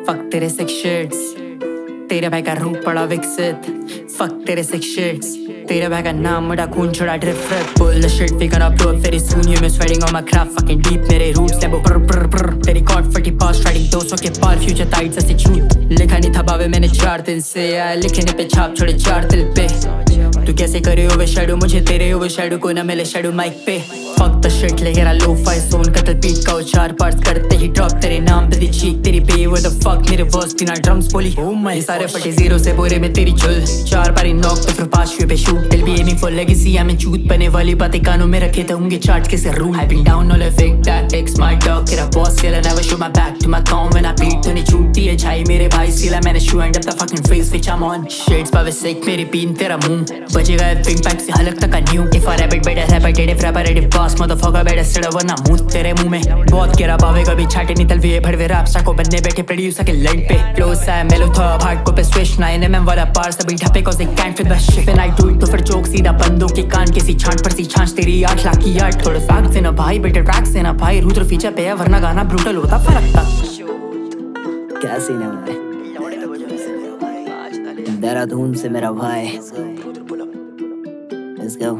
Fuck तेरे six sheets, तेरे भाई का रूप पड़ा विकसित। फक तेरे सिक्स शिट्स, तेरे भाई का नाम बड़ा खून छोड़ा drift. Pull the shit, we gonna blow up very soon. You miss sweating on my craft, fucking deep. मेरे roots ने वो brr brr brr. तेरी confetti past riding 200 के पार, future tides ऐसे छूट। लिखा नहीं था बावे मैंने 4 दिन से, लिखने पे छाप छोड़े 4 दिल पे। तू कैसे करे ओवर शैडो, मुझे तेरे ओवर शैडो को ना मिले शैडो माइक पे। Fuck the shit, ले गिरा लो फाई सोन कतल बीट का उचार पार्ट्स करते ही ड्रॉप तेरे नाम पे दी चीक तेरी पे। What the fuck मेरे वर्स बिना ड्रम्स बोली। Oh my, सारे फटे जीरो से बोरे में तेरी चुल। 4 बारी नॉक तो फिर 5 पे shoot. They'll be aiming for legacy, I'm in चूत बने वाली बातें कानों में रखे तो होंगे चार्ट के से rule. I've been down all the fake tactics, my dog तेरा boss still I never show my back to my calm when I beat तूने छूटी है छाई मेरे भाई still I manage to end up the fucking face which I'm on। Shades पावे sick मेरी पीन तेरा मुंह बजेगा विंग पैक से हलक तक का new. If I rap it better rap it if rapper ready boss motherfucker better sit वरना मुंह तेरे मुंह में बहुत गिरा पावे कभी छाटे निकल वे भड़वे रैप को बनने बैठे प्रोड्यूसर के लाइन पे। क्लोज है मेलो था हार्ड को पे स्विच 9mm वाला पार सभी ढपे cause they can't fit the shit when I do it तो फिर जोक सीधा बंदों के कान किसी छांट पर सी छांच तेरी 8 लाख की यार। थोड़ा फैक्ट से ना भाई बेटे ट्रैक से ना भाई रूट और फीचर पे है वरना गाना ब्रूटल होता फर्क था। क्या सीन है भाई, देहरादून से मेरा भाई। Let's go।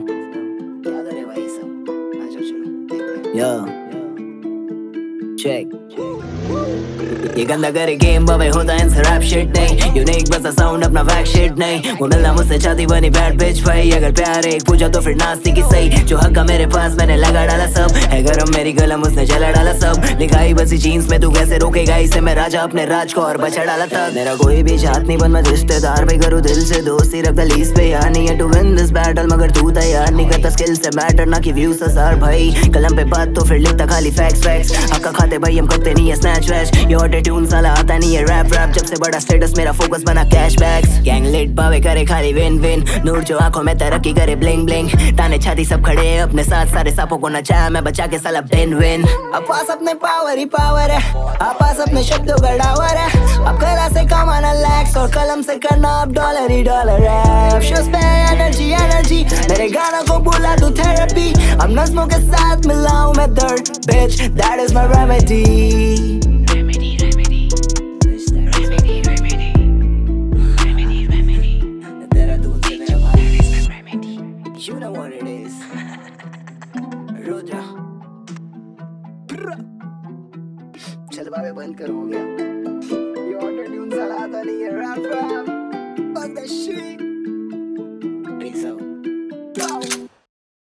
Yo, check। ये गंदा करे गेम बाबे होता इनसे रैप शिट नहीं। यूनिक बस साउंड अपना वैक शिट नहीं। वो मिलना मुझसे चाहती बनी बैड बिच भाई। अगर प्यार एक पूछा तो फिर नास्ती की सही। जो हक्का मेरे पास मैंने लगा डाला सब है गरम मेरी कलम उसने जला डाला सब। लिखाई बसी जीन्स में तू कैसे रोकेगा इसे मैं राजा अपने राज को और बचा डाला था। मेरा कोई भी चाहत नहीं बन मैं रिश्तेदार भाई करूँ दिल से दोस्ती रखता लीज पे यार नहीं है टू विन दिस बैटल मगर तू तैयार नहीं करता स्किल से मैटर ना कि व्यूज ससार भाई। कलम पे बात तो फिर लिखता खाली फैक्ट्स हक्का खाते भाई हम करते नहीं है स्नैच वैच। ये ऑटो ट्यून साला आता नहीं है रैप जब से बड़ा स्टेटस मेरा फोकस बना कैश बैग्स। गैंग लिट पावे करे खाली विन विन नूर जो आंखों में तरक्की करे ब्लिंग ब्लिंग। ताने छाती सब खड़े हैं अपने साथ सारे सांपों को नचाया मैं बचा के साला बिन विन। अब पास अपने पावर ही पावर है आप पास अपने शब्दों का डावर है। अब कला से कमाना लैक्स और कलम से करना अब डॉलर ही डॉलर है। शोज पे एनर्जी एनर्जी मेरे गानों को बोला तू थेरेपी। अब नज़्मों के साथ मिलाऊं मैं दर्द bitch that is my remedy। You know what it is। Rudra चल बाबे बंद कर हो गया। ये ऑटो ट्यून साला आता नहीं है रैप fuck that shit।